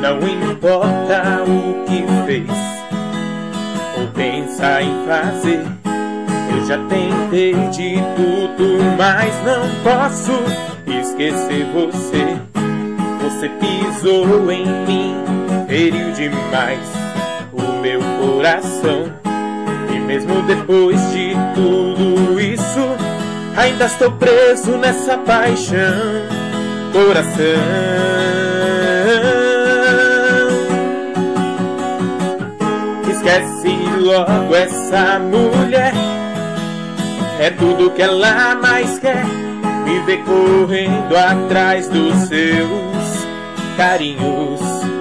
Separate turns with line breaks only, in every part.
Não importa o que fez ou pensa em fazer, eu já tentei de tudo, mas não posso esquecer você. Você pisou em mim, feriu demais o meu coração. E mesmo depois de tudo isso, ainda estou preso nessa paixão, coração. Esquece logo essa mulher, é tudo que ela mais quer, me ver correndo atrás dos seus carinhos.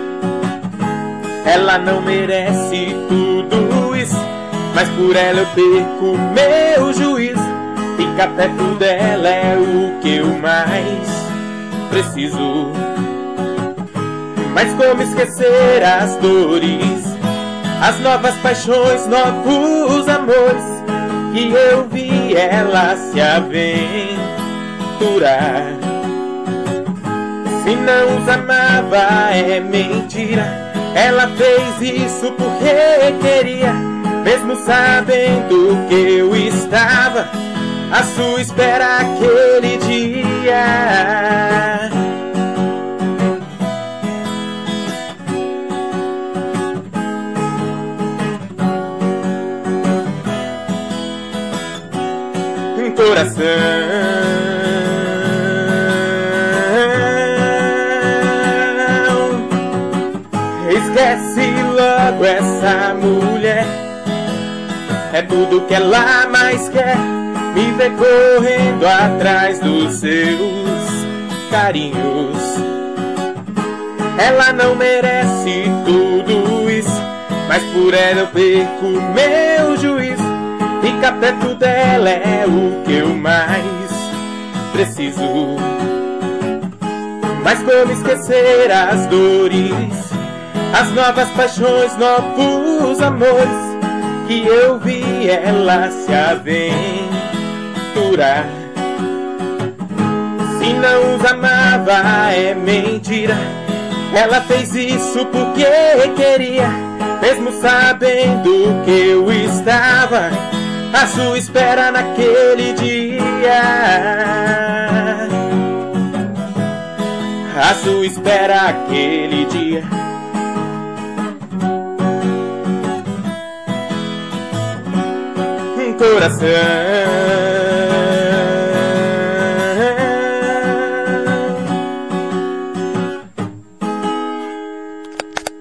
Ela não merece tudo isso, mas por ela eu perco meu juízo. Ficar perto dela é o que eu mais preciso. Mas como esquecer as dores, as novas paixões, novos amores que eu vi ela se aventurar. Se não os amava é mentira, ela fez isso porque queria, mesmo sabendo que eu estava à sua espera aquele dia. Coração, esquece logo essa mulher, é tudo que ela mais quer, me ver correndo atrás dos seus carinhos. Ela não merece tudo isso, mas por ela eu perco meu juízo. Ficar perto dela é o que eu mais preciso. Mas como esquecer as dores, as novas paixões, novos amores que eu vi ela se aventurar. Se não os amava é mentira, ela fez isso porque queria, mesmo sabendo que eu estava à sua espera naquele dia. À sua espera aquele dia. Coração,